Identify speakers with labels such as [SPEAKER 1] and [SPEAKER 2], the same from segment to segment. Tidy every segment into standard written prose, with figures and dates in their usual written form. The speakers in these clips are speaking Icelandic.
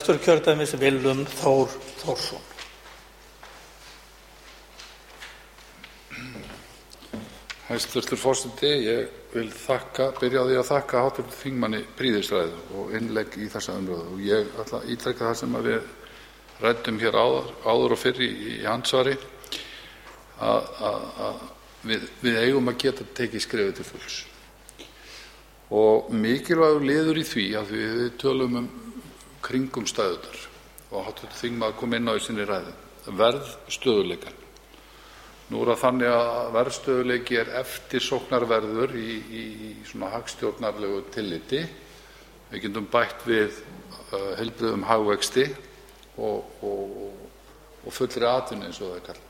[SPEAKER 1] Kjördæmis Willum Þór Þórsson.
[SPEAKER 2] Hæstvirtur forseti, ég vil byrja á því að þakka hv. þingmanni prýðisræðu og innlegg í þessa umræðu. Og ég ætla að ítreka það sem við ræddum hér áður og fyrr í andsvari, að við eigum að geta tekið skrefið til fulls. Og mikilvægur liður í því, að við tölum kringumstæðurnar, og hv. þingmaður kom inn á í sinni ræðu, verðstöðugleikann. Nú það þannig að verðstöðugleiki eftirsóknarverður í svona hagstjórnarlegu tilliti. Við getum bætt við heilbrigðum hagvexti og fullri atvinnu, eins og það kallað.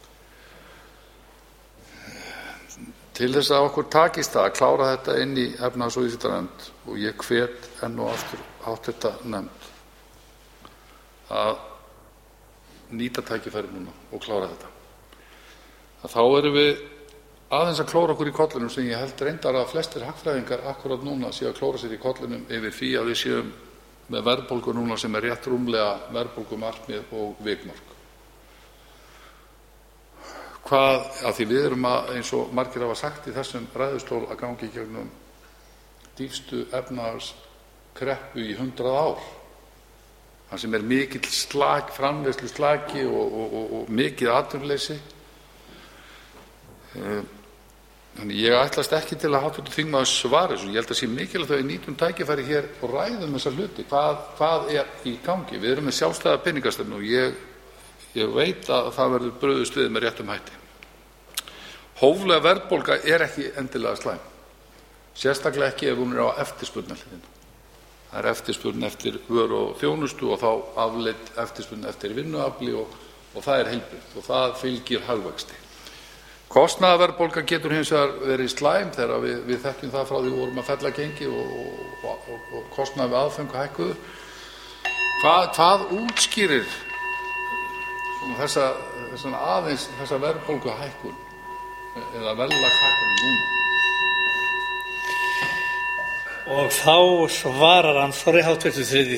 [SPEAKER 2] Til þess að okkur takist að klára þetta inn í efnahags- og viðskiptanefnd, og ég hvet enn og aftur hv. nefnd að nýta tækifærið núna og klára þetta, að þá erum við aðeins að klóra okkur í kollinum, sem ég held reyndar að flestir hagfræðingar akkúrat núna séu að klóra sér í kollinum yfir því að við séum með verðbólgu núna sem rétt rúmlega verðbólgumarkmið og vikmörk. Af því við erum eins og margir hafa sagt í þessum ræðustól, að ganga í gegnum dýpstu efnahagskreppu í 100 ár. Það sem mikill framleiðsluslaki og mikið atvinnuleysi. Þannig ég ætlast ekki til að hv. þingmaður svari þessu. Ég held að sé mikilvægt að við nýtum tækifæri hér og ræðum þessa hluti. Hvað í gangi? Við erum með sjálfstæða peningastefnu og ég veit að það verður brugðist við með réttum hætti. Hóflega verðbólga ekki endilega slæm, sérstaklega ekki ef hún á eftirspurnarhliðina. Það eftirspurn eftir vöru og þjónustu og þá afleidd eftirspurn eftir vinnuafli, og það heilbrigt og það fylgir hagvexti. Kostnaðarverðbólga getur hins vegar verið slæm þegar við þekkjum það frá því við vorum að fella gengi og kostnaður við aðföng hækkuðu. Hvað útskýrir þessa verðbólguhækkun eða verðlagshækkun núna?
[SPEAKER 1] Og þá svarar ansvari hv.